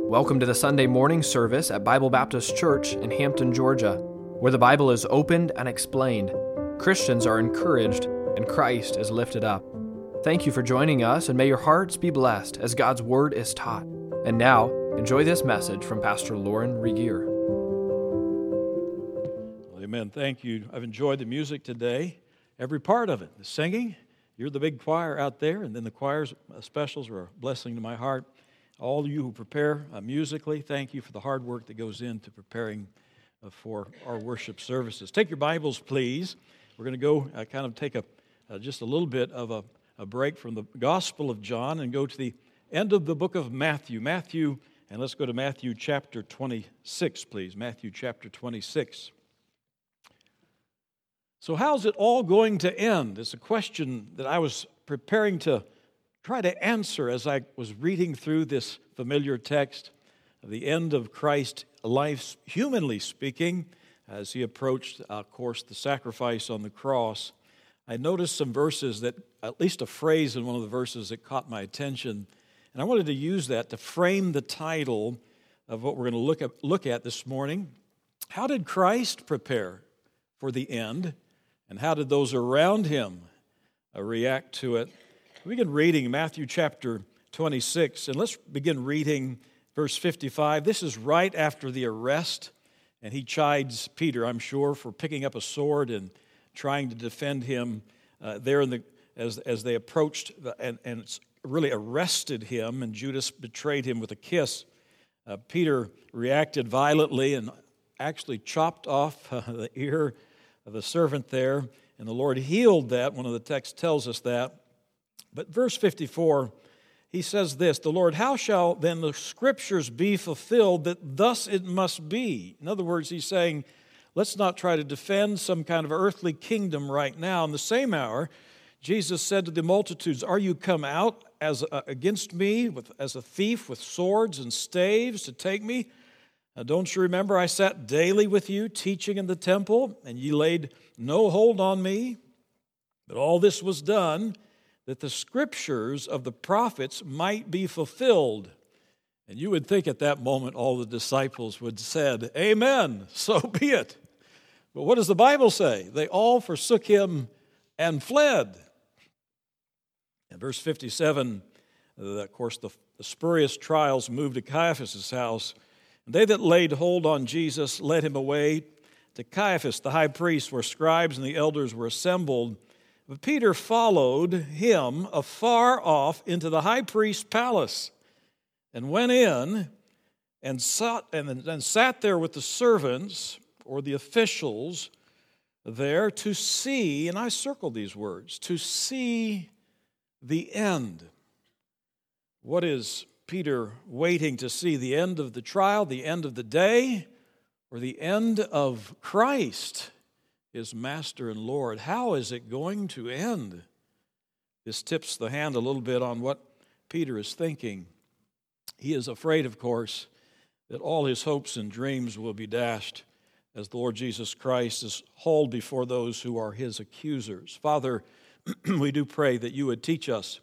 Welcome to the Sunday morning service at Bible Baptist Church in Hampton, Georgia, where the Bible is opened and explained, Christians are encouraged, and Christ is lifted up. Thank you for joining us, and may your hearts be blessed as God's Word is taught. And now, enjoy this message from Pastor Lauren Regier. Amen. Thank you. I've enjoyed the music today, every part of it. The singing, you're the big choir out there, and then the choir's specials are a blessing to my heart. All of you who prepare musically, thank you for the hard work that goes into preparing for our worship services. Take your Bibles, please. We're going to go kind of take just a little bit of a break from the Gospel of John and go to the end of the book of Matthew. And let's go to Matthew chapter 26, please. Matthew chapter 26. So how's it all going to end? It's a question that I was preparing to try to answer as I was reading through this familiar text of the end of Christ's life, humanly speaking, as he approached, of course, the sacrifice on the cross. I noticed some verses that, at least a phrase in one of the verses that caught my attention, and I wanted to use that to frame the title of what we're going to look at this morning. How did Christ prepare for the end, and how did those around him react to it? We begin reading Matthew chapter 26, and let's begin reading verse 55. This is right after the arrest, and he chides Peter, I'm sure, for picking up a sword and trying to defend him there as they approached and really arrested him, and Judas betrayed him with a kiss. Peter reacted violently and actually chopped off the ear of the servant there, and the Lord healed that. One of the texts tells us that. But verse 54, he says this, the Lord, how shall then the Scriptures be fulfilled that thus it must be? In other words, he's saying, let's not try to defend some kind of earthly kingdom right now. In the same hour, Jesus said to the multitudes, are you come out against me as a thief with swords and staves to take me? Now, don't you remember I sat daily with you teaching in the temple, and ye laid no hold on me? But all this was done that the Scriptures of the prophets might be fulfilled. And you would think at that moment all the disciples would have said, amen, so be it. But what does the Bible say? They all forsook him and fled. In verse 57, of course, the spurious trials moved to Caiaphas' house. And they that laid hold on Jesus led him away to Caiaphas, the high priest, where scribes and the elders were assembled. But Peter followed him afar off into the high priest's palace and went in and sat there with the servants or the officials there to see, and I circled these words, to see the end. What is Peter waiting to see? The end of the trial, the end of the day, or the end of Christ, his Master and Lord? How is it going to end? This tips the hand a little bit on what Peter is thinking. He is afraid, of course, that all his hopes and dreams will be dashed as the Lord Jesus Christ is hauled before those who are his accusers. Father, we do pray that you would teach us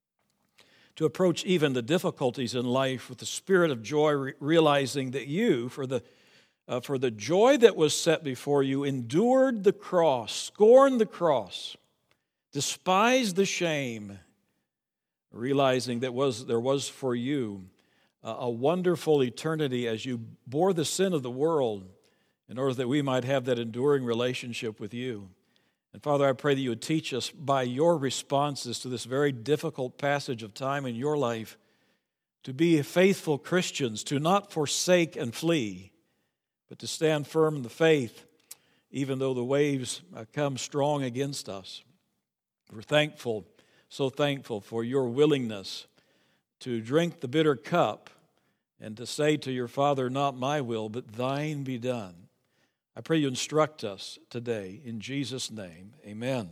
to approach even the difficulties in life with the spirit of joy, realizing that you, for the joy that was set before you, endured the cross, scorned the cross, despised the shame, realizing that there was for you a wonderful eternity as you bore the sin of the world in order that we might have that enduring relationship with you. And Father, I pray that you would teach us by your responses to this very difficult passage of time in your life to be faithful Christians, to not forsake and flee, but to stand firm in the faith, even though the waves come strong against us. We're thankful, so thankful for your willingness to drink the bitter cup and to say to your Father, not my will, but thine be done. I pray you instruct us today in Jesus' name. Amen.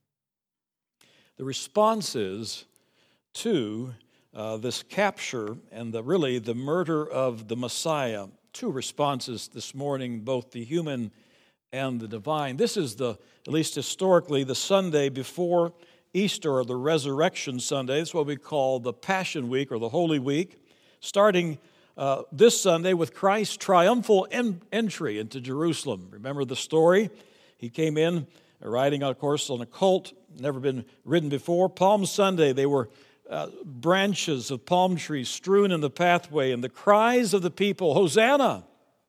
The responses to this capture and the murder of the Messiah, two responses this morning, both the human and the divine. This is at least historically, the Sunday before Easter, or the Resurrection Sunday. It's what we call the Passion Week or the Holy Week, starting this Sunday with Christ's triumphal entry into Jerusalem. Remember the story? He came in riding, of course, on a colt, never been ridden before. Palm Sunday, they were branches of palm trees strewn in the pathway, and the cries of the people, Hosanna!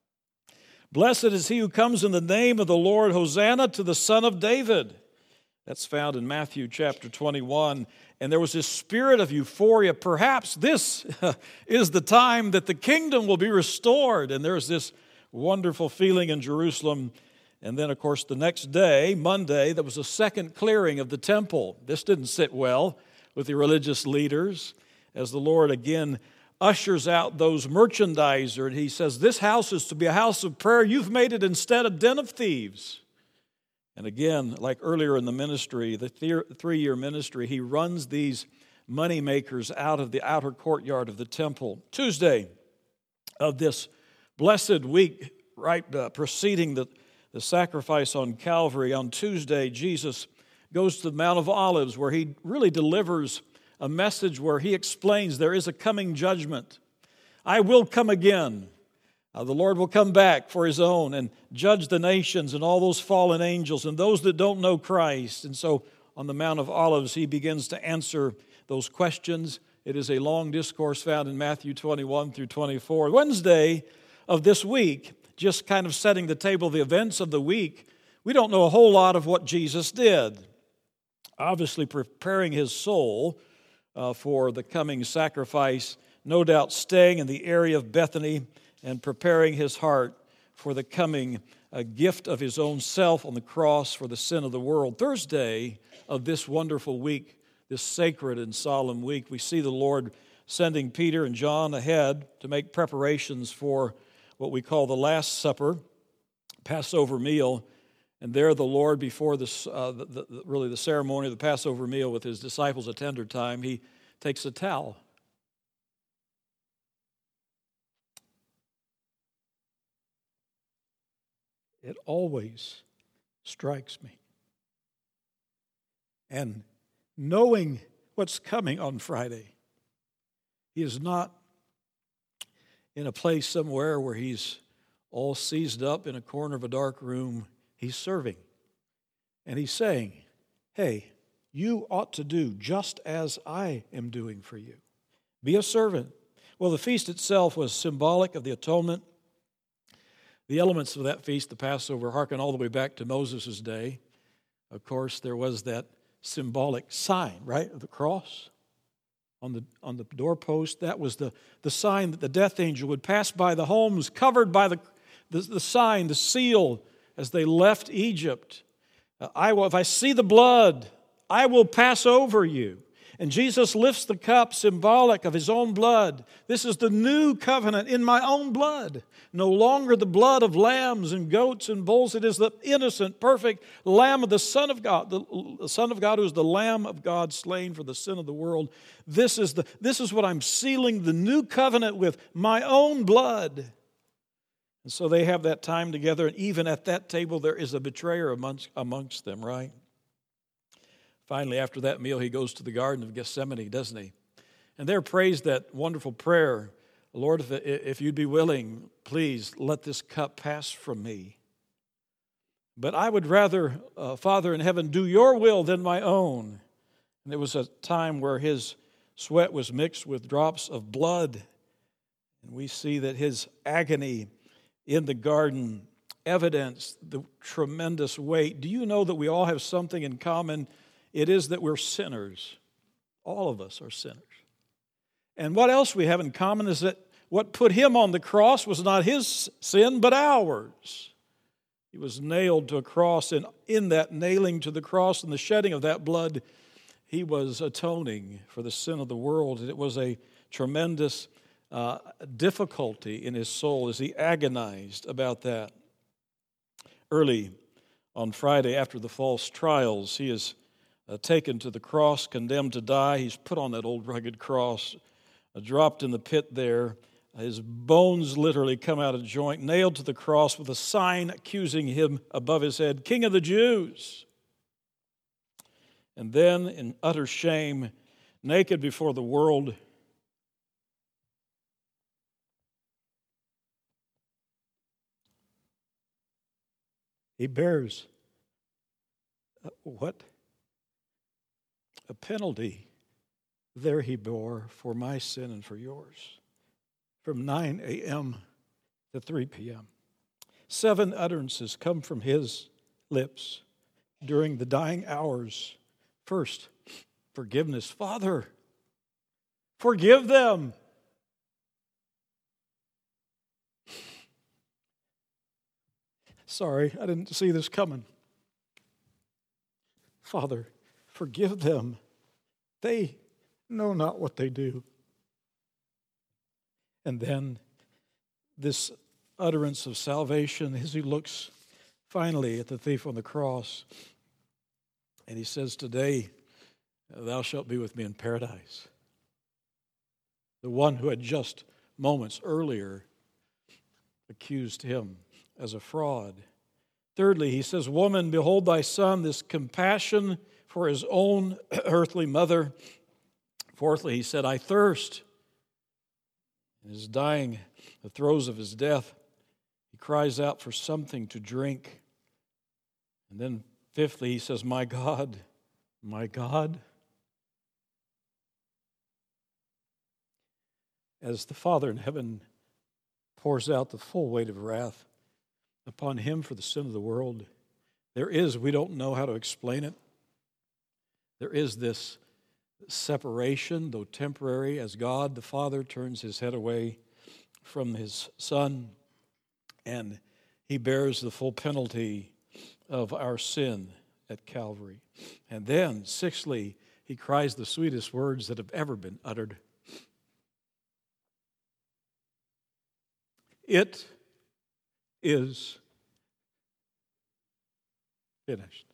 Blessed is he who comes in the name of the Lord, Hosanna to the Son of David. That's found in Matthew chapter 21. And there was this spirit of euphoria. Perhaps this is the time that the kingdom will be restored. And there's this wonderful feeling in Jerusalem. And then, of course, the next day, Monday, there was a second clearing of the temple. This didn't sit well with the religious leaders as the Lord again ushers out those merchandisers. He says, this house is to be a house of prayer. You've made it instead a den of thieves. And again, like earlier in the ministry, the 3-year ministry, he runs these money makers out of the outer courtyard of the temple. Tuesday of this blessed week, right preceding the sacrifice on Calvary, on Tuesday, Jesus goes to the Mount of Olives, where he really delivers a message where he explains there is a coming judgment. I will come again. The Lord will come back for his own and judge the nations and all those fallen angels and those that don't know Christ. And so on the Mount of Olives, he begins to answer those questions. It is a long discourse found in Matthew 21 through 24. Wednesday of this week, just kind of setting the table, the events of the week, we don't know a whole lot of what Jesus did. Obviously preparing his soul for the coming sacrifice, no doubt staying in the area of Bethany and preparing his heart for the coming gift of his own self on the cross for the sin of the world. Thursday of this wonderful week, this sacred and solemn week, we see the Lord sending Peter and John ahead to make preparations for what we call the Last Supper, Passover meal. And there the Lord, before the ceremony of the Passover meal with his disciples at tender time, he takes a towel. It always strikes me. And knowing what's coming on Friday, he is not in a place somewhere where he's all seized up in a corner of a dark room. He's serving. And he's saying, hey, you ought to do just as I am doing for you. Be a servant. Well, the feast itself was symbolic of the atonement. The elements of that feast, the Passover, harken all the way back to Moses' day. Of course, there was that symbolic sign, right, of the cross on the doorpost. That was the sign that the death angel would pass by the homes covered by the sign, the seal, as they left Egypt. If I see the blood, I will pass over you. And Jesus lifts the cup, symbolic of his own blood. This is the new covenant in my own blood. No longer the blood of lambs and goats and bulls. It is the innocent, perfect Lamb of the Son of God, the Son of God who is the Lamb of God slain for the sin of the world. This is what I'm sealing the new covenant with, my own blood. And so they have that time together, and even at that table there is a betrayer amongst them, right? Finally, after that meal, he goes to the Garden of Gethsemane, doesn't he? And there prays that wonderful prayer, Lord, if you'd be willing, please let this cup pass from me. But I would rather, Father in heaven, do your will than my own. And there was a time where his sweat was mixed with drops of blood. And we see that his agony in the garden evidenced the tremendous weight. Do you know that we all have something in common? It is that we're sinners. All of us are sinners. And what else we have in common is that what put him on the cross was not his sin, but ours. He was nailed to a cross, and in that nailing to the cross and the shedding of that blood, he was atoning for the sin of the world. And it was a tremendous difficulty in his soul as he agonized about that. Early on Friday, after the false trials, he is taken to the cross, condemned to die. He's put on that old rugged cross, dropped in the pit there. His bones literally come out of joint, nailed to the cross with a sign accusing him above his head, King of the Jews. And then, in utter shame, naked before the world, He bears what? A penalty. There he bore for my sin and for yours. From 9 a.m. to 3 p.m. 7 utterances come from his lips during the dying hours. First, forgiveness. Father, forgive them. Sorry, I didn't see this coming. Father, forgive them. They know not what they do. And then this utterance of salvation as he looks finally at the thief on the cross. And he says, today, thou shalt be with me in paradise. The one who had just moments earlier accused him as a fraud. Thirdly, he says, woman, behold thy son, this compassion for his own earthly mother. Fourthly, he said, I thirst. In his dying, the throes of his death, he cries out for something to drink. And then fifthly, he says, my God, my God. As the Father in heaven pours out the full weight of wrath upon him for the sin of the world, there is, we don't know how to explain it, there is this separation, though temporary, as God the Father turns his head away from his Son, and he bears the full penalty of our sin at Calvary. And then, sixthly, he cries the sweetest words that have ever been uttered. It is finished.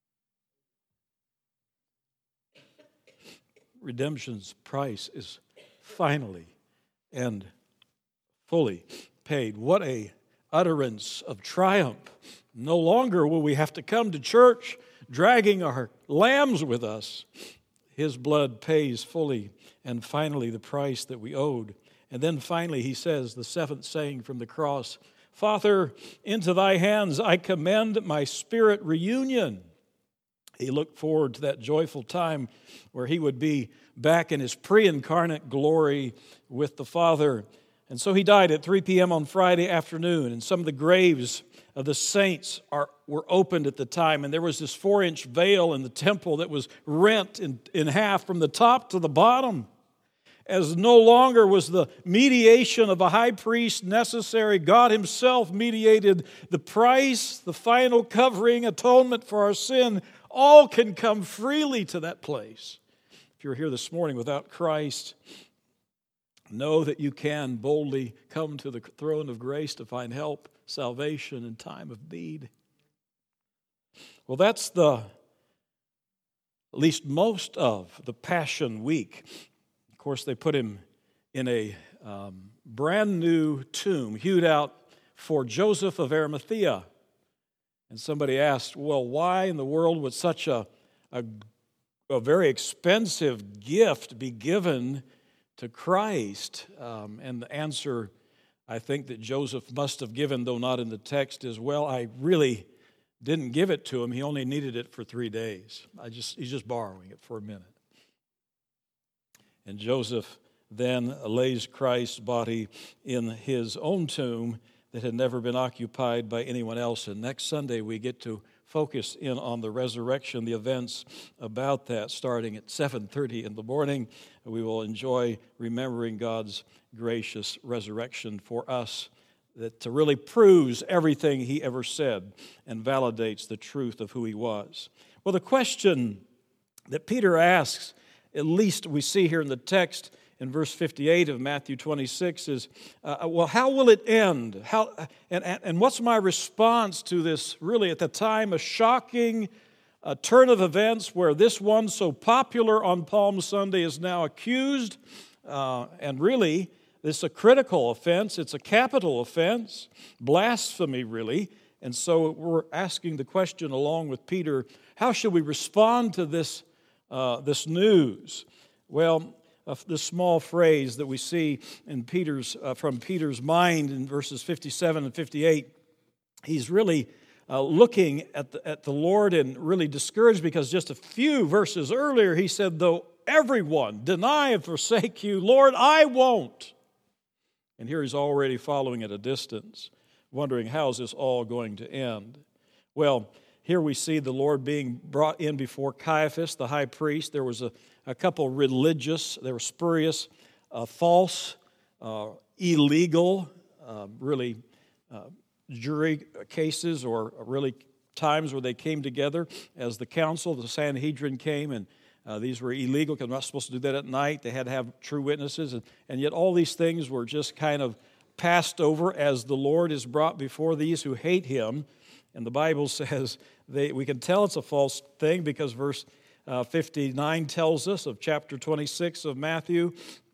Redemption's price is finally and fully paid. What a utterance of triumph. No longer will we have to come to church dragging our lambs with us. His blood pays fully and finally the price that we owed. And then finally he says, the seventh saying from the cross, Father, into thy hands I commend my spirit. Reunion. He looked forward to that joyful time where he would be back in his pre-incarnate glory with the Father. And so he died at 3 p.m. on Friday afternoon, and some of the graves of the saints were opened at the time, and there was this 4-inch veil in the temple that was rent in half from the top to the bottom, as no longer was the mediation of a high priest necessary. God himself mediated the price, the final covering, atonement for our sin. All can come freely to that place. If you're here this morning without Christ, know that you can boldly come to the throne of grace to find help, salvation in time of need. Well, that's at least most of the Passion Week. Of course, they put him in a brand new tomb, hewed out for Joseph of Arimathea. And somebody asked, well, why in the world would such a very expensive gift be given to Christ? And the answer, I think, that Joseph must have given, though not in the text, is, well, I really didn't give it to him. He only needed it for 3 days. He's just borrowing it for a minute. And Joseph then lays Christ's body in his own tomb that had never been occupied by anyone else. And next Sunday we get to focus in on the resurrection, the events about that, starting at 7:30 in the morning. We will enjoy remembering God's gracious resurrection for us, that really proves everything he ever said and validates the truth of who he was. Well, the question that Peter asks, at least we see here in the text in verse 58 of Matthew 26, is, well, how will it end? And what's my response to this, really, at the time, a shocking turn of events where this one so popular on Palm Sunday is now accused, and really, this is a critical offense. It's a capital offense, blasphemy, really. And so we're asking the question along with Peter, how should we respond to this news? Well, the small phrase that we see in from Peter's mind in verses 57 and 58, he's really looking at the Lord and really discouraged because just a few verses earlier he said, though everyone deny and forsake you, Lord, I won't. And here he's already following at a distance, wondering how is this all going to end. Well, here we see the Lord being brought in before Caiaphas, the high priest. There was a couple religious, they were spurious, false, illegal, really jury cases or really times where they came together as the council, the Sanhedrin came, and these were illegal because they're not supposed to do that at night. They had to have true witnesses, and yet all these things were just kind of passed over as the Lord is brought before these who hate Him. And the Bible says we can tell it's a false thing because verse 59 tells us of chapter 26 of Matthew.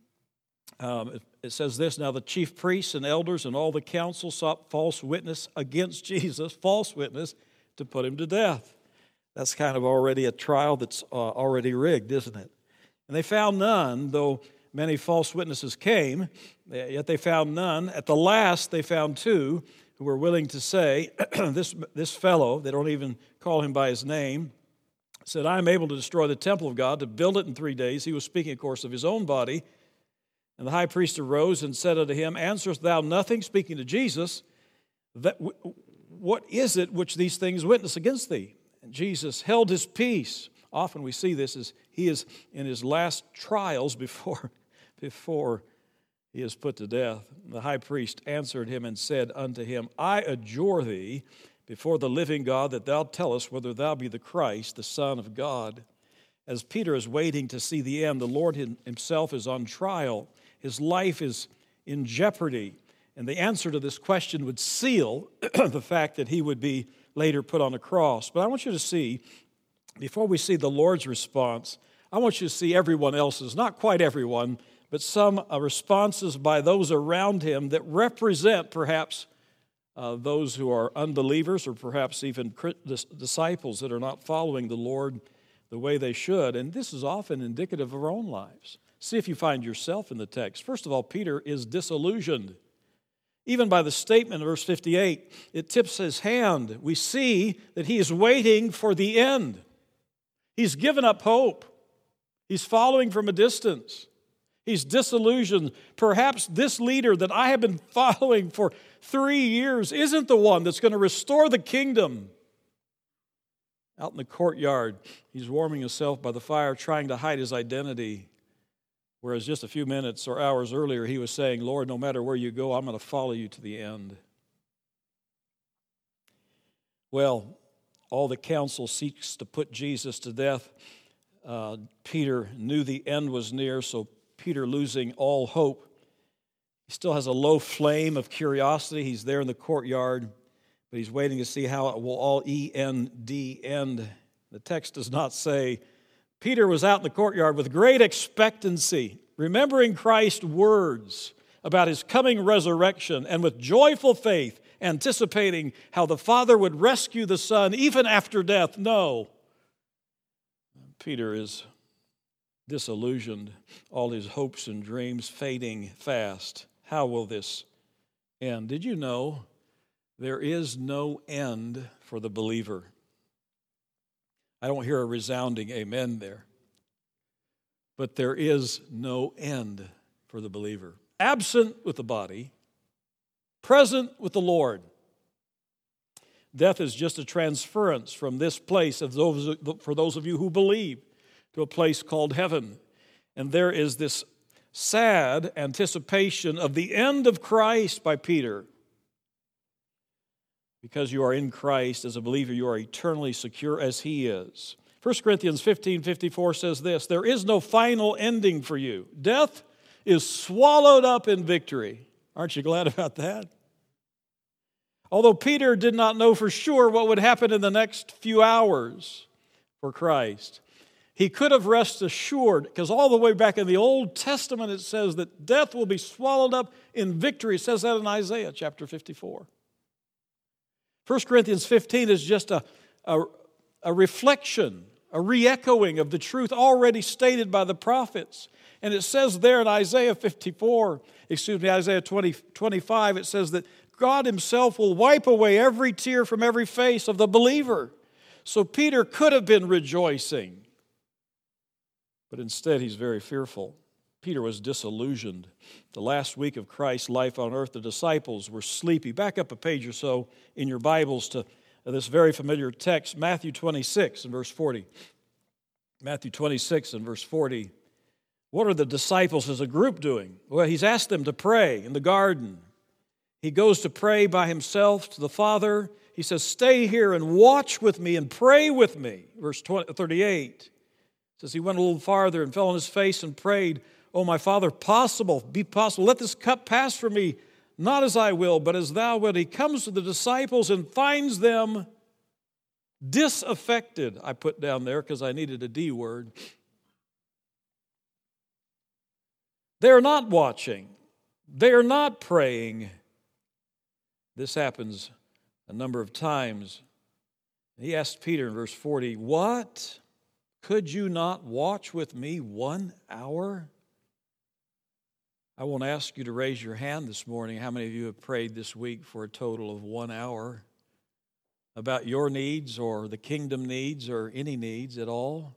It says this, now the chief priests and elders and all the council sought false witness against Jesus, false witness, to put Him to death. That's kind of already a trial that's already rigged, isn't it? And they found none, though many false witnesses came, yet they found none. At the last, they found two who were willing to say, this fellow, they don't even call him by his name, said, I am able to destroy the temple of God, to build it in 3 days. He was speaking, of course, of his own body. And the high priest arose and said unto him, answerest thou nothing, speaking to Jesus, what is it which these things witness against thee? And Jesus held his peace. Often we see this as he is in his last trials before he is put to death. The high priest answered him and said unto him, I adjure thee before the living God that thou tell us whether thou be the Christ, the Son of God. As Peter is waiting to see the end, the Lord himself is on trial. His life is in jeopardy. And the answer to this question would seal the fact that he would be later put on a cross. But I want you to see, before we see the Lord's response, I want you to see everyone else's, not quite everyone, but some responses by those around him that represent perhaps those who are unbelievers or perhaps even disciples that are not following the Lord the way they should. And this is often indicative of our own lives. See if you find yourself in the text. First of all, Peter is disillusioned. Even by the statement in verse 58, it tips his hand. We see that he is waiting for the end. He's given up hope. He's following from a distance. He's disillusioned. Perhaps this leader that I have been following for 3 years isn't the one that's going to restore the kingdom. Out in the courtyard, he's warming himself by the fire, trying to hide his identity. Whereas just a few minutes or hours earlier, he was saying, Lord, no matter where you go, I'm going to follow you to the end. Well, all the council seeks to put Jesus to death. Peter knew the end was near, so Peter, losing all hope, he still has a low flame of curiosity. He's there in the courtyard, but he's waiting to see how it will all end. The text does not say, Peter was out in the courtyard with great expectancy, remembering Christ's words about his coming resurrection, and with joyful faith, anticipating how the Father would rescue the Son even after death. No. Peter is disillusioned, all his hopes and dreams fading fast. How will this end? Did you know there is no end for the believer? I don't hear a resounding amen there. But there is no end for the believer. Absent with the body, present with the Lord. Death is just a transference from this place for those of you who believe to a place called heaven. And there is this sad anticipation of the end of Christ by Peter. Because you are in Christ as a believer, you are eternally secure as He is. 1 Corinthians 15:54 says this, there is no final ending for you. Death is swallowed up in victory. Aren't you glad about that? Although Peter did not know for sure what would happen in the next few hours for Christ, he could have rested assured, because all the way back in the Old Testament it says that death will be swallowed up in victory. It says that in Isaiah chapter 54. 1 Corinthians 15 is just a reflection, a re-echoing of the truth already stated by the prophets. And it says there in Isaiah 25, it says that God himself will wipe away every tear from every face of the believer. So Peter could have been rejoicing, but instead he's very fearful. Peter was disillusioned. The last week of Christ's life on earth, the disciples were sleepy. Back up a page or so in your Bibles to this very familiar text, Matthew 26 and verse 40. Matthew 26 and verse 40. What are the disciples as a group doing? Well, he's asked them to pray in the garden. He goes to pray by himself to the Father. He says, stay here and watch with me and pray with me. Verse 38 says he went a little farther and fell on his face and prayed, "Oh, my Father, be possible. Let this cup pass from me, not as I will, but as thou wilt." He comes to the disciples and finds them disaffected. I put down there because I needed a D word. They're not watching. They're not praying. This happens a number of times. He asked Peter in verse 40, "What? Could you not watch with me 1 hour?" I won't ask you to raise your hand this morning. How many of you have prayed this week for a total of 1 hour about your needs or the kingdom needs or any needs at all?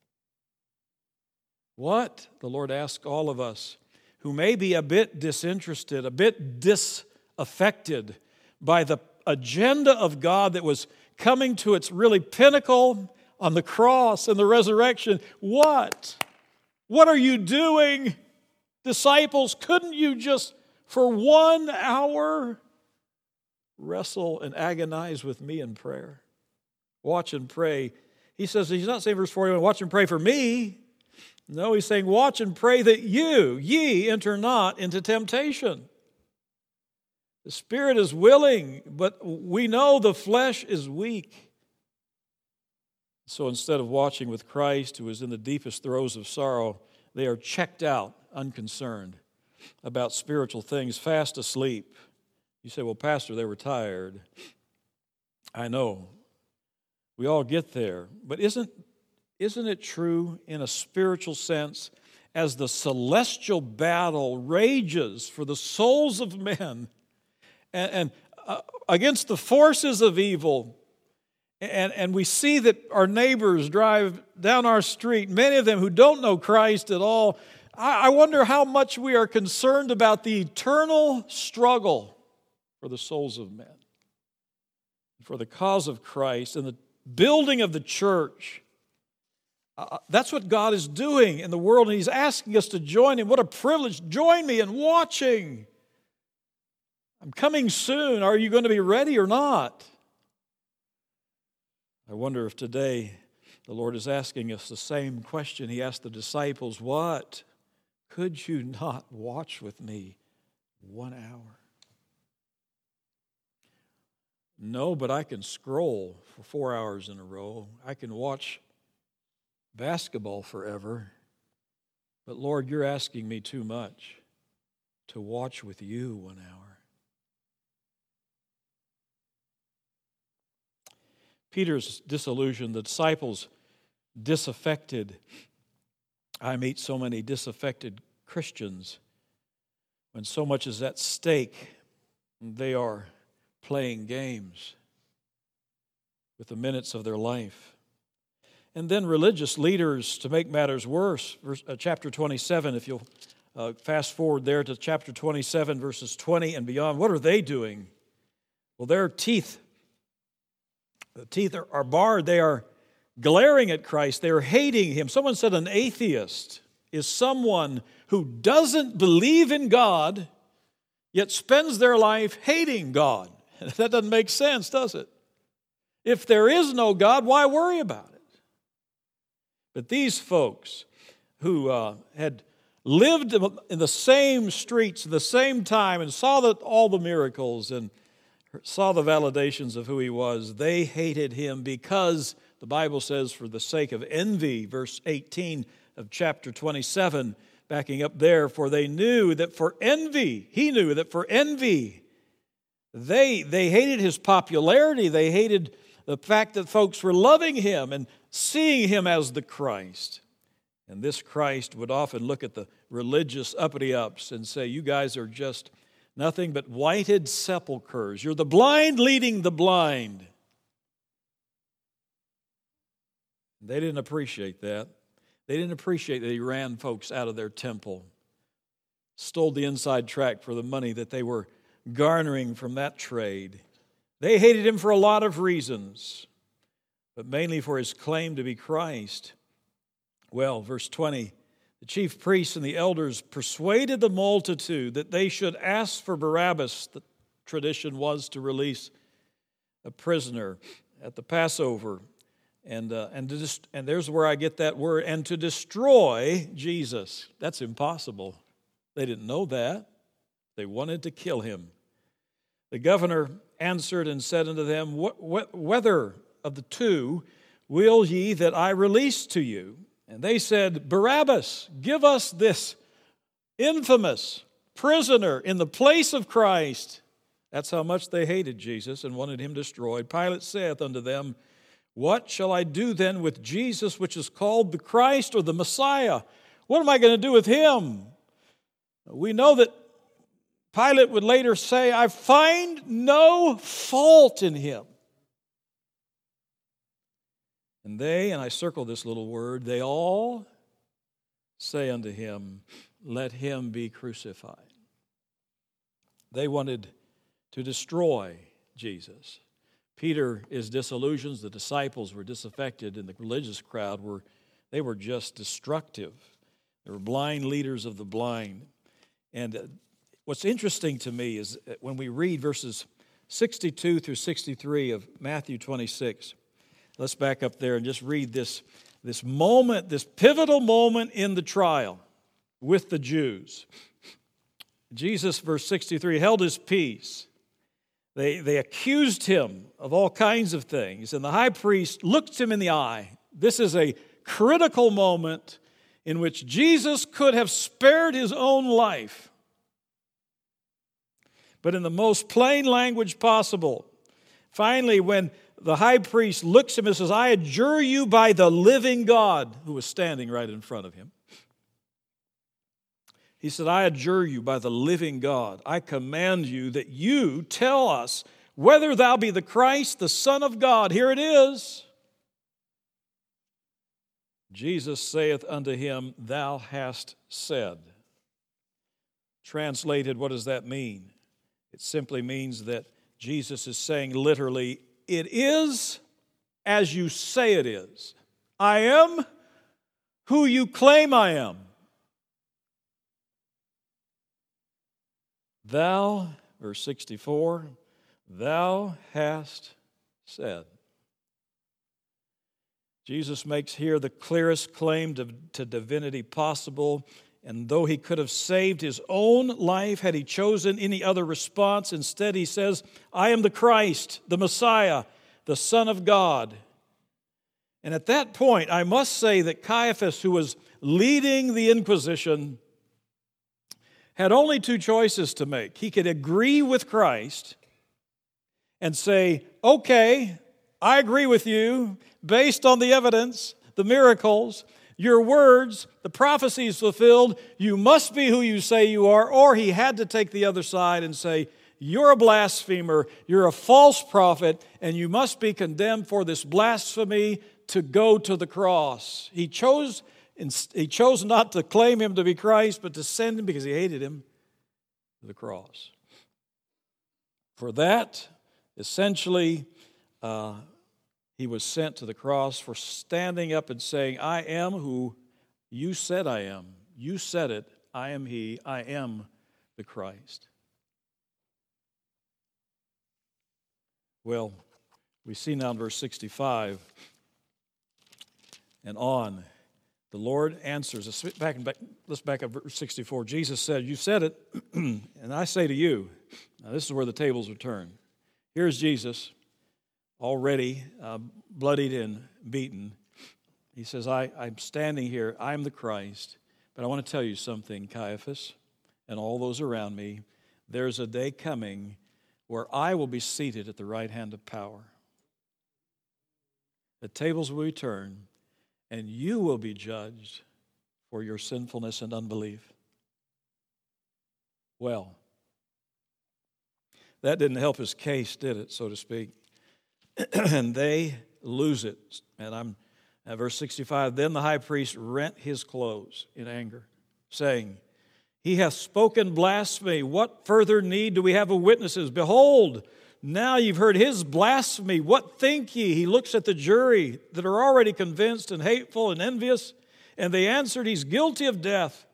What? The Lord asks all of us who may be a bit disinterested, a bit disaffected by the agenda of God that was coming to its really pinnacle on the cross and the resurrection. What? What are you doing, disciples? Couldn't you just, for 1 hour, wrestle and agonize with me in prayer? Watch and pray. He says, he's not saying verse 41, watch and pray for me. No, he's saying, watch and pray that ye enter not into temptation. The spirit is willing, but we know the flesh is weak. So instead of watching with Christ, who is in the deepest throes of sorrow, they are checked out, unconcerned about spiritual things, fast asleep. You say, well, Pastor, they were tired. I know. We all get there. But isn't it true in a spiritual sense, as the celestial battle rages for the souls of men and against the forces of evil, and we see that our neighbors drive down our street, many of them who don't know Christ at all, I wonder how much we are concerned about the eternal struggle for the souls of men, for the cause of Christ and the building of the church. That's what God is doing in the world, and He's asking us to join Him. What a privilege. Join me in watching. I'm coming soon. Are you going to be ready or not? I wonder if today the Lord is asking us the same question He asked the disciples. What? Could you not watch with me 1 hour? No, but I can scroll for 4 hours in a row. I can watch basketball forever. But Lord, you're asking me too much to watch with you 1 hour. Peter's disillusioned, the disciples disaffected. I meet so many disaffected Christians when so much is at stake. They are playing games with the minutes of their life. And then religious leaders, to make matters worse, chapter 27, if you'll fast forward there to chapter 27, verses 20 and beyond, what are they doing? Well, their teeth are barred. They are glaring at Christ. They are hating Him. Someone said an atheist is someone who doesn't believe in God, yet spends their life hating God. That doesn't make sense, does it? If there is no God, why worry about it? But these folks who had lived in the same streets at the same time and saw all the miracles and saw the validations of who He was, they hated Him because, the Bible says, for the sake of envy, verse 18 of chapter 27, backing up there, for they knew that for envy, He knew that for envy, they hated His popularity. They hated the fact that folks were loving Him and seeing Him as the Christ. And this Christ would often look at the religious uppity-ups and say, you guys are just nothing but whited sepulchres. You're the blind leading the blind. They didn't appreciate that. They didn't appreciate that he ran folks out of their temple, stole the inside track for the money that they were garnering from that trade. They hated him for a lot of reasons, but mainly for his claim to be Christ. Well, verse 20, the chief priests and the elders persuaded the multitude that they should ask for Barabbas. The tradition was to release a prisoner at the Passover. And there's where I get that word, and to destroy Jesus. That's impossible. They didn't know that. They wanted to kill him. The governor answered and said unto them, whether of the two will ye that I release to you? And they said, Barabbas, give us this infamous prisoner in the place of Christ. That's how much they hated Jesus and wanted him destroyed. Pilate saith unto them, what shall I do then with Jesus, which is called the Christ or the Messiah? What am I going to do with him? We know that Pilate would later say, I find no fault in him. And they, and I circle this little word, they all say unto him, let him be crucified. They wanted to destroy Jesus. Peter is disillusioned, the disciples were disaffected, and the religious crowd were just destructive. They were blind leaders of the blind. And what's interesting to me is when we read verses 62 through 63 of Matthew 26, let's back up there and just read this moment, this pivotal moment in the trial with the Jews. Jesus, verse 63, held his peace. They accused him of all kinds of things, and the high priest looked him in the eye. This is a critical moment in which Jesus could have spared his own life, but in the most plain language possible. Finally, when the high priest looks at him and says, I adjure you by the living God, who was standing right in front of him. He said, I adjure you by the living God. I command you that you tell us whether thou be the Christ, the Son of God. Here it is. Jesus saith unto him, thou hast said. Translated, what does that mean? It simply means that Jesus is saying literally, it is as you say it is. I am who you claim I am. Thou, verse 64, thou hast said. Jesus makes here the clearest claim to divinity possible, and though he could have saved his own life had he chosen any other response, instead he says, I am the Christ, the Messiah, the Son of God. And at that point, I must say that Caiaphas, who was leading the Inquisition, had only two choices to make. He could agree with Christ and say, okay, I agree with you based on the evidence, the miracles, your words, the prophecies fulfilled, you must be who you say you are. Or he had to take the other side and say, you're a blasphemer, you're a false prophet, and you must be condemned for this blasphemy to go to the cross. He chose not to claim him to be Christ, but to send him, because he hated him, to the cross. For that, essentially, he was sent to the cross for standing up and saying, I am who you said I am. You said it. I am he. I am the Christ. Well, we see now in verse 65 and on, the Lord answers. Let's back up verse 64. Jesus said, you said it, and I say to you. Now this is where the tables are turned. Here's Jesus, already bloodied and beaten. He says, I'm standing here. I'm the Christ. But I want to tell you something, Caiaphas, and all those around me. There's a day coming where I will be seated at the right hand of power. The tables will be turned, and you will be judged for your sinfulness and unbelief. Well, that didn't help his case, did it, so to speak? And they lose it. And I'm at verse 65. Then the high priest rent his clothes in anger, saying, He hath spoken blasphemy. What further need do we have of witnesses? Behold, now you've heard his blasphemy. What think ye? He looks at the jury that are already convinced and hateful and envious, and they answered, He's guilty of death.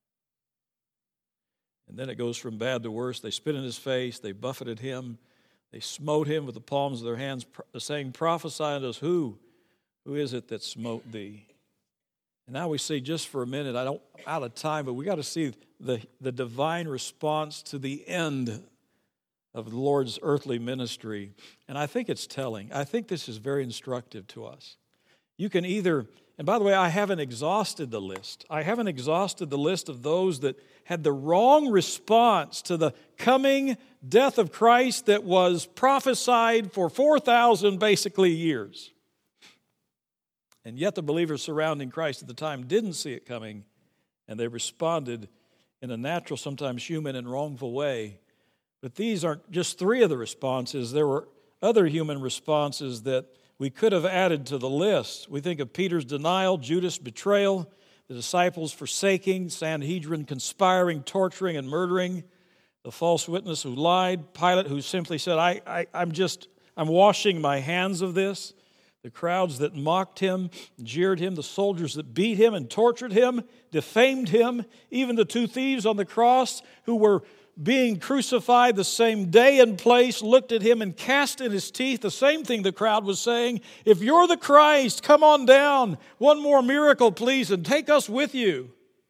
And then it goes from bad to worse. They spit in his face. They buffeted him. They smote him with the palms of their hands, saying, Prophesy unto us, who is it that smote thee? And now we see, just for a minute, I'm out of time, but we got to see the divine response to the end of the Lord's earthly ministry. And I think it's telling. I think this is very instructive to us. You can either, and by the way, I haven't exhausted the list. I haven't exhausted the list of those that had the wrong response to the coming death of Christ that was prophesied for 4,000 basically years. And yet the believers surrounding Christ at the time didn't see it coming, and they responded in a natural, sometimes human and wrongful way. But these aren't just three of the responses. There were other human responses that we could have added to the list. We think of Peter's denial, Judas' betrayal, the disciples forsaking, Sanhedrin conspiring, torturing, and murdering, the false witness who lied, Pilate who simply said, I'm washing my hands of this, the crowds that mocked him, jeered him, the soldiers that beat him and tortured him, defamed him, even the two thieves on the cross who were being crucified the same day and place, looked at him and cast in his teeth the same thing the crowd was saying, If you're the Christ, come on down. One more miracle, please, and take us with you.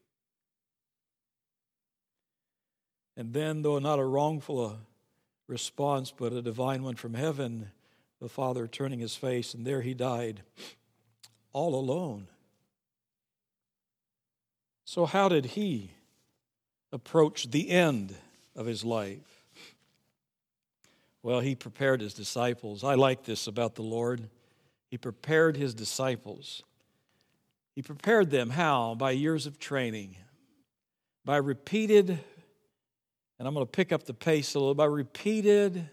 And then, though not a wrongful response, but a divine one from heaven, the Father turning his face, and there he died, all alone. So how did he approach the end of his life? Well, he prepared his disciples. I like this about the Lord. He prepared his disciples. He prepared them how? By years of training, by repeated, and I'm going to pick up the pace a little, by repeated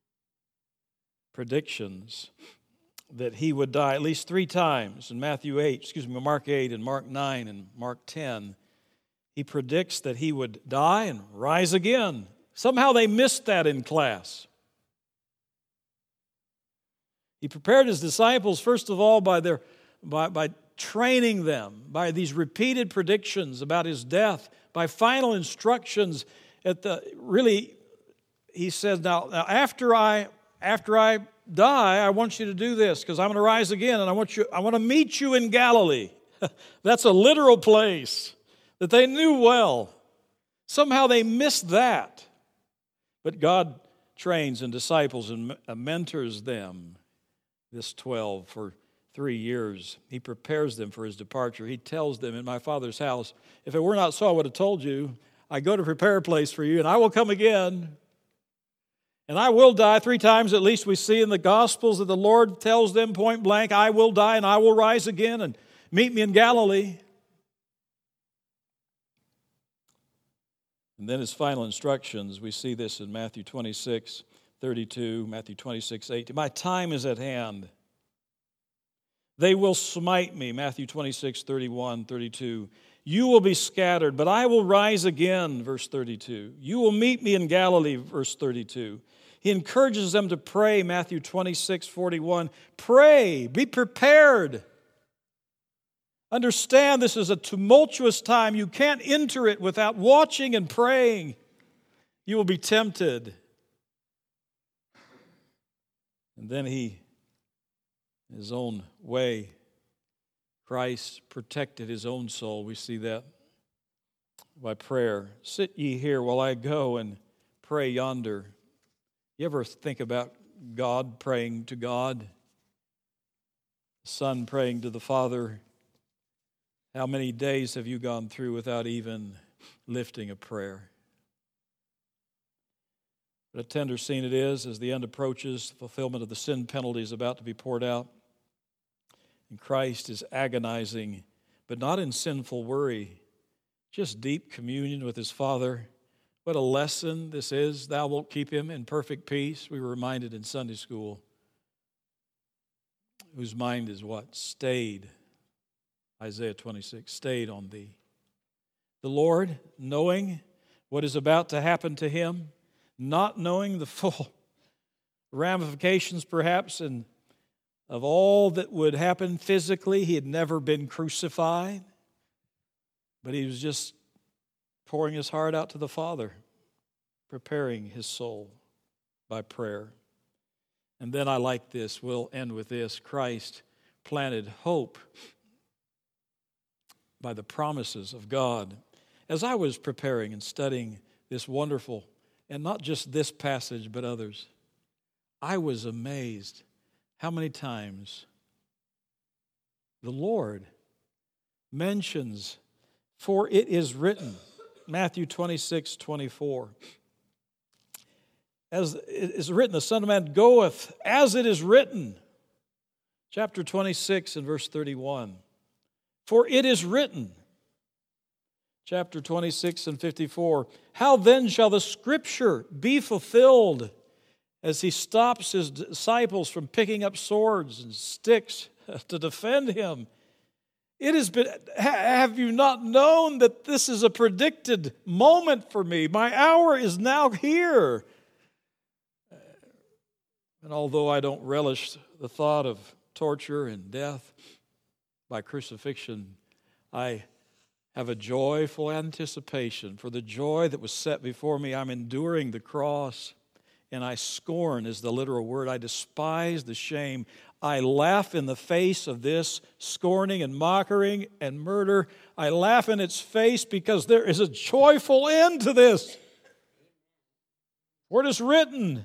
predictions that he would die at least 3 times in Mark 8 and Mark 9 and Mark 10. He predicts that he would die and rise again. Somehow they missed that in class. He prepared his disciples, first of all, by training them, by these repeated predictions about his death, by final instructions he says, now after I die, I want you to do this, because I'm going to rise again, and I want to meet you in Galilee. That's a literal place that they knew well. Somehow they missed that. But God trains and disciples and mentors them, this 12, for 3 years. He prepares them for his departure. He tells them, in my Father's house, if it were not so, I would have told you, I go to prepare a place for you, and I will come again. And I will die 3 times, at least we see in the Gospels that the Lord tells them point blank, I will die and I will rise again, and meet me in Galilee. And then his final instructions, we see this in Matthew 26:32, Matthew 26:18. My time is at hand. They will smite me, Matthew 26:31, 32. You will be scattered, but I will rise again, verse 32. You will meet me in Galilee, verse 32. He encourages them to pray, Matthew 26:41. Pray, be prepared. Understand this is a tumultuous time. You can't enter it without watching and praying. You will be tempted. And then he, in his own way, Christ protected his own soul. We see that by prayer. Sit ye here while I go and pray yonder. You ever think about God praying to God? The Son praying to the Father? How many days have you gone through without even lifting a prayer? What a tender scene it is as the end approaches. The fulfillment of the sin penalty is about to be poured out. And Christ is agonizing but not in sinful worry, just deep communion with his Father. What a lesson this is. Thou wilt keep him in perfect peace. We were reminded in Sunday school. Whose mind is what? Stayed. Isaiah 26, stayed on thee. The Lord, knowing what is about to happen to him, not knowing the full ramifications perhaps and of all that would happen physically. He had never been crucified, but he was just pouring his heart out to the Father, preparing his soul by prayer. And then I like this, we'll end with this. Christ planted hope by the promises of God. As I was preparing and studying this wonderful, and not just this passage, but others, I was amazed how many times the Lord mentions, for it is written, Matthew 26:24. As it is written, the Son of Man goeth as it is written. Chapter 26 and verse 31. For it is written. Chapter 26 and 54. How then shall the Scripture be fulfilled? As he stops his disciples from picking up swords and sticks to defend him. It has been, have you not known that this is a predicted moment for me? My hour is now here. And although I don't relish the thought of torture and death by crucifixion, I have a joyful anticipation for the joy that was set before me. I'm enduring the cross, and I scorn is the literal word. I despise the shame. I laugh in the face of this scorning and mocking and murder. I laugh in its face because there is a joyful end to this. For it is written,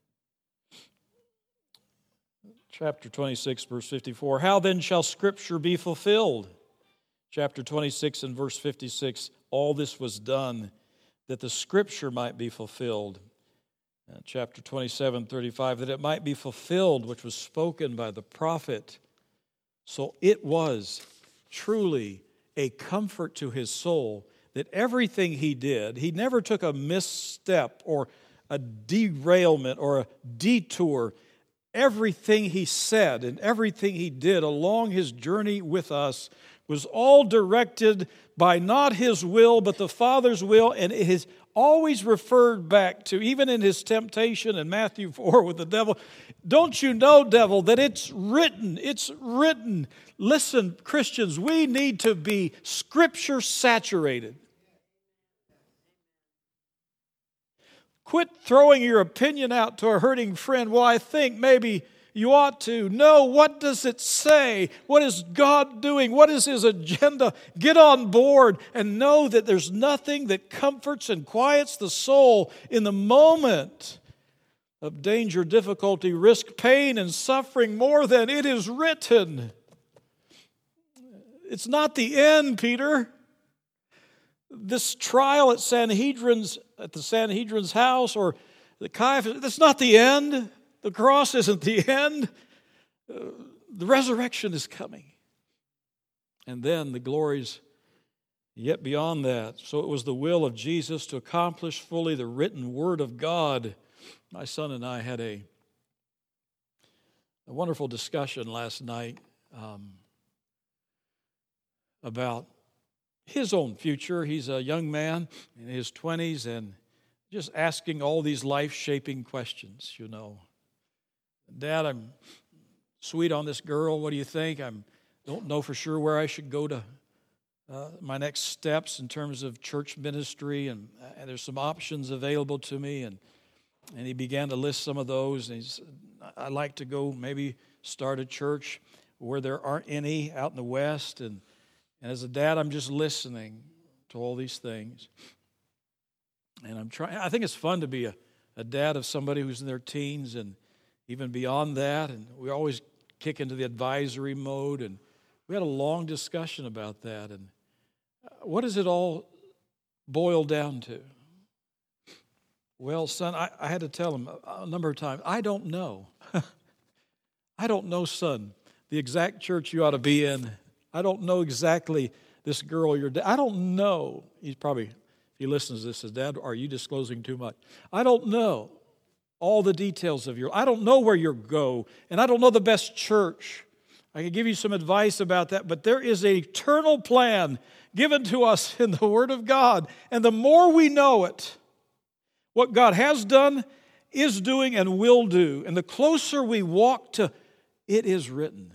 chapter 26, verse 54, how then shall Scripture be fulfilled? Chapter 26 and verse 56, all this was done that the Scripture might be fulfilled. Chapter 27, 35, that it might be fulfilled which was spoken by the prophet. So it was truly a comfort to his soul that everything he did, he never took a misstep or a derailment or a detour. Everything he said and everything he did along his journey with us was all directed by not his will, but the Father's will, and it has always referred back to, even in his temptation in Matthew 4 with the devil, don't you know, devil, that it's written, it's written. Listen, Christians, we need to be Scripture saturated. Quit throwing your opinion out to a hurting friend. Well, I think maybe you ought to. No, what does it say? What is God doing? What is His agenda? Get on board and know that there's nothing that comforts and quiets the soul in the moment of danger, difficulty, risk, pain, and suffering more than it is written. It's not the end, Peter. This trial at the Sanhedrin's house, or the Caiaphas, that's not the end. The cross isn't the end. The resurrection is coming. And then the glories yet beyond that. So it was the will of Jesus to accomplish fully the written word of God. My son and I had a wonderful discussion last night about his own future. He's a young man in his 20s and just asking all these life-shaping questions, you know. Dad, I'm sweet on this girl. What do you think? I don't know for sure where I should go to my next steps in terms of church ministry, and there's some options available to me. And he began to list some of those. And he said, I'd like to go maybe start a church where there aren't any out in the West. And as a dad, I'm just listening to all these things. And I'm trying. I think it's fun to be a dad of somebody who's in their teens and even beyond that. And we always kick into the advisory mode. And we had a long discussion about that. And what does it all boil down to? Well, son, I had to tell him a number of times, I don't know. I don't know, son, the exact church you ought to be in I don't know exactly this girl you're I don't know. He's probably, if he listens to this, says, Dad, are you disclosing too much? I don't know all the details of I don't know where you go, and I don't know the best church. I can give you some advice about that, but there is an eternal plan given to us in the Word of God. And the more we know it, what God has done, is doing, and will do, and the closer we walk to it is written,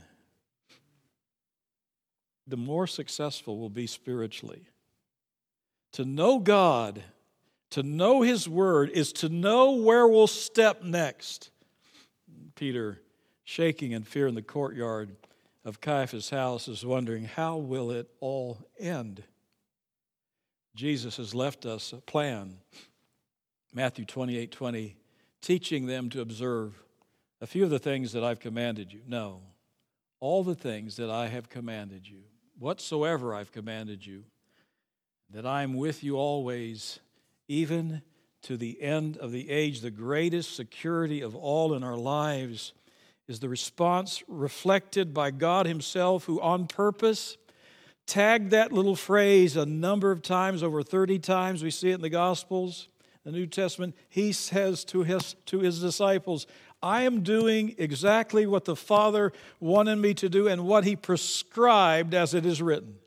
the more successful we'll be spiritually. To know God, to know His Word, is to know where we'll step next. Peter, shaking in fear in the courtyard of Caiaphas' house, is wondering, how will it all end? Jesus has left us a plan. Matthew 28:20, teaching them to observe a few of the things that I've commanded you. No, all the things that I have commanded you, whatsoever I've commanded you, that I am with you always, even to the end of the age. The greatest security of all in our lives is the response reflected by God Himself, who on purpose tagged that little phrase a number of times, over 30 times. We see it in the Gospels, the New Testament. He says to his disciples, I am doing exactly what the Father wanted me to do and what He prescribed as it is written.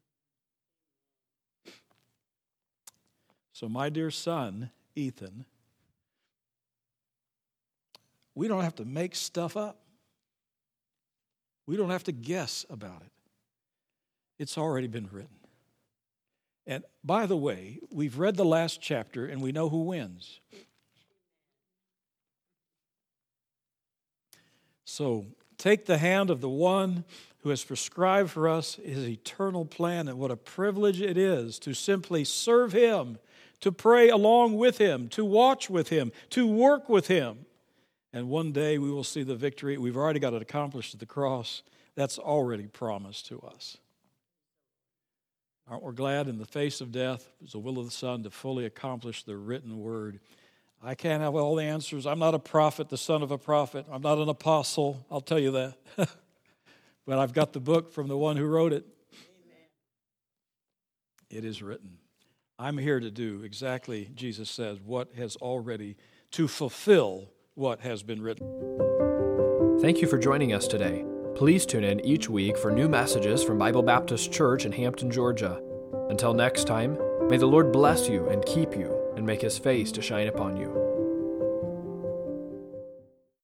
So my dear son, Ethan, we don't have to make stuff up. We don't have to guess about it. It's already been written. And by the way, we've read the last chapter and we know who wins. So take the hand of the one who has prescribed for us His eternal plan, and what a privilege it is to simply serve Him, to pray along with Him, to watch with Him, to work with Him. And one day we will see the victory. We've already got it accomplished at the cross. That's already promised to us. Aren't we glad in the face of death, it was the will of the Son to fully accomplish the written word? I can't have all the answers. I'm not a prophet, the son of a prophet. I'm not an apostle, I'll tell you that. But I've got the book from the one who wrote it. Amen. It is written. I'm here to do exactly, Jesus says, what has already, to fulfill what has been written. Thank you for joining us today. Please tune in each week for new messages from Bible Baptist Church in Hampton, Georgia. Until next time, may the Lord bless you and keep you and make His face to shine upon you.